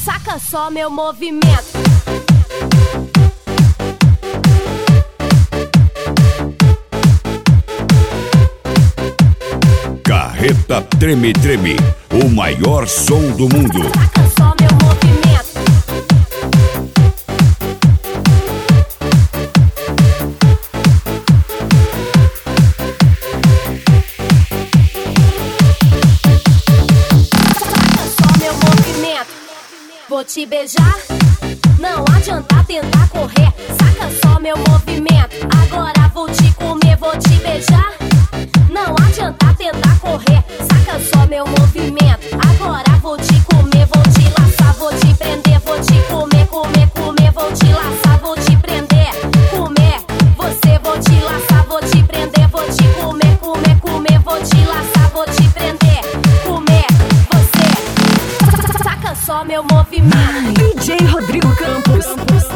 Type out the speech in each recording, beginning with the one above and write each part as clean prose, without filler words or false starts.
Saca só meu movimento. Carreta Treme Treme, o maior som do mundo. Saca só meu movimento. Saca só meu movimento. Vou te beijar, não adianta tentar correr. Saca só meu movimento. Agora vou te comer, vou te beijar. Não adianta tentar correr, saca só meu movimento. Agora vou te comer, vou te laçar, vou te prender, vou te comer, comer, comer, vou te laçar, vou te prender, comer. Você vou te laçar, vou te prender, vou te comer, comer, comer, vou te laçar, vou te prender, comer. Você saca só meu movimento. DJ Rodrigo Campos.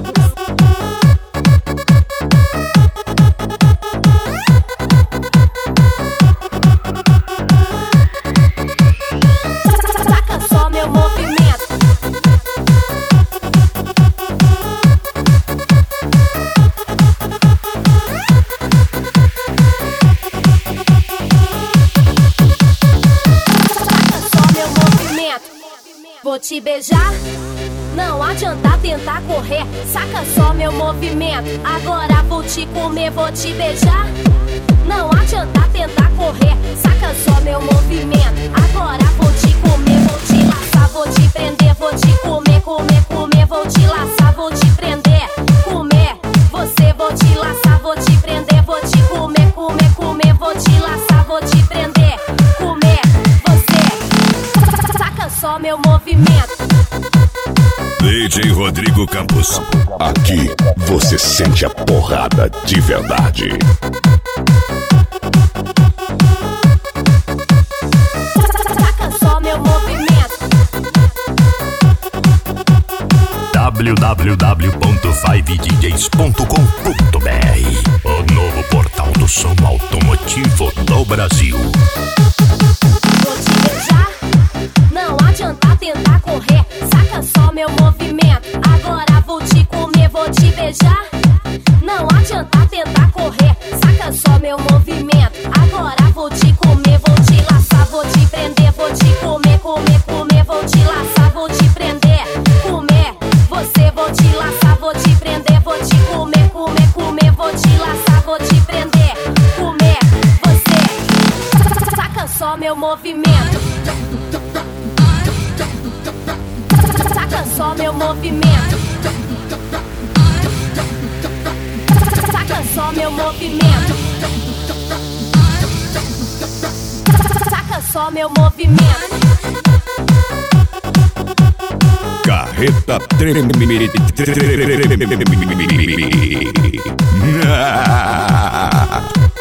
Vou te beijar, não adianta tentar correr. Saca só meu movimento. Agora vou te comer, vou te beijar. Não adianta tentar correr. Saca só meu movimento. Agora vou te comer, vou te laçar, vou te prender, vou te comer, comer, comer, vou te laçar, vou te prender, comer. Você vou te laçar, vou te prender, vou te comer, comer, comer, vou te laçar, vou te prender, comer. Você saca só meu movimento. DJ Rodrigo Campos. Aqui você sente a porrada de verdade. Saca só meu movimento. www.5djs.com.br, o novo portal do som automotivo do Brasil. Vou te beijar, não adianta tentar correr. Saca só meu movimento. Agora vou te comer, vou te beijar. Não adianta tentar correr. Saca só meu movimento. Agora vou te comer, vou te laçar, vou te prender, vou te comer, comer, comer, vou te laçar, vou te prender, comer. Você vou te laçar, vou te prender, vou te comer, comer, comer, vou te laçar, vou te prender, comer. Você saca só meu movimento. Saca só meu movimento. Saca só meu movimento. Saca só meu movimento. Carreta Treme Treme.